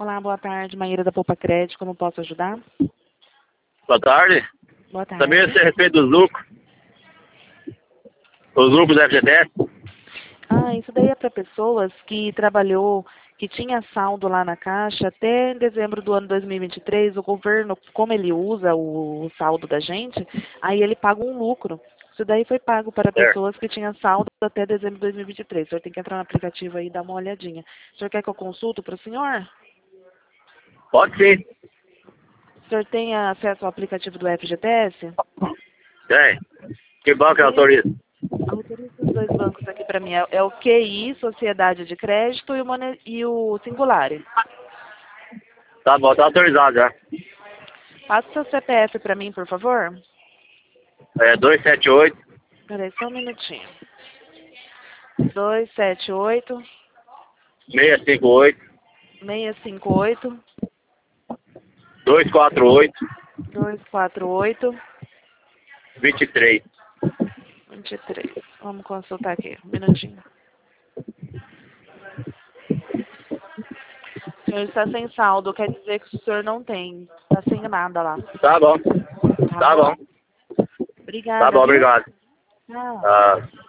Olá, boa tarde, Maíra da Poupa Crédito, como posso ajudar? Boa tarde. Boa tarde. Também a respeito dos lucros. Os lucros da FGTS. Isso daí é para pessoas que trabalhou, que tinha saldo lá na Caixa até dezembro do ano 2023, o governo, como ele usa o saldo da gente, aí ele paga um lucro. Isso daí foi pago para pessoas que tinham saldo até dezembro de 2023. O senhor tem que entrar no aplicativo aí e dar uma olhadinha. O senhor quer que eu consulto para o senhor? Pode sim. O senhor tem acesso ao aplicativo do FGTS? Tem. Que banco é autoriza? Autoriza os dois bancos aqui para mim. É o QI, Sociedade de Crédito, e o Singulare. Tá bom, tá autorizado já. Passa o seu CPF para mim, por favor. É 278. Peraí, só um minutinho. 278 658. 658 248. 248 23. 23. Vamos consultar aqui, um minutinho. O senhor está sem saldo, quer dizer que o senhor não tem. Está sem nada lá. Tá bom. Tá bom. Obrigada. Tá bom, Viu? obrigado. Tchau. Ah.